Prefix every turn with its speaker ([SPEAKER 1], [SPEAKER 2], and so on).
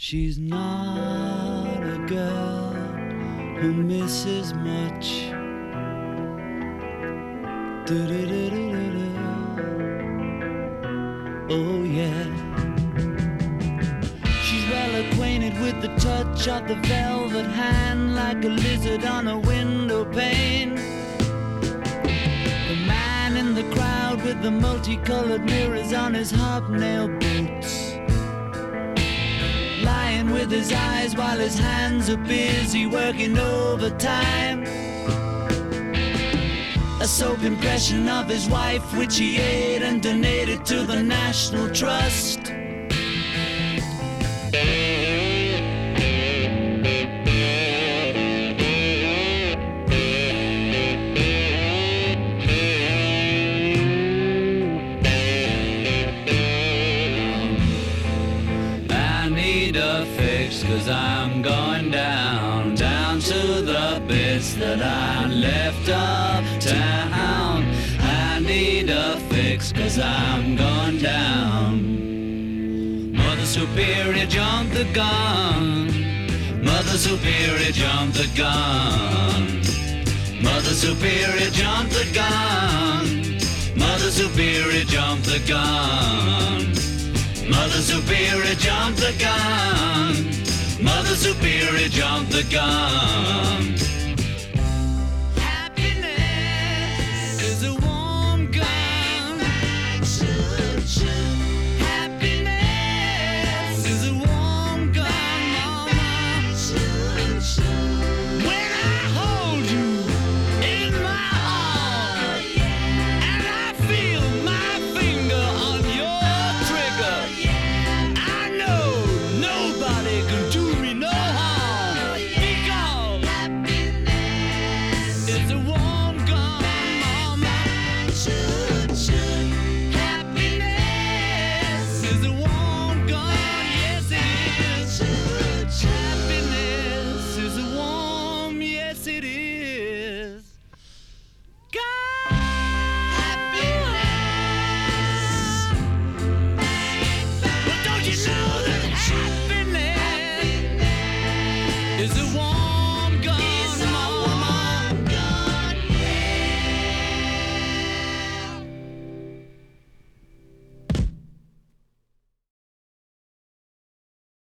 [SPEAKER 1] She's not a girl who misses much. Do-do-do-do-do-do. Oh yeah. She's well acquainted with the touch of the velvet hand, like a lizard on a window pane. The man in the crowd with the multicolored mirrors on his hobnail boots, lying with his eyes while his hands are busy working overtime. A soap impression of his wife, which he ate and donated to the National Trust. I need a fix, 'cause I'm going down to the bits that I left uptown. I need a fix, 'cause I'm going down. Mother Superior jumped the gun. Mother Superior jumped the gun. Mother Superior jumped the gun. Mother Superior jumped the gun. Mother Superior jumped the gun. Mother Superior jumped the gun.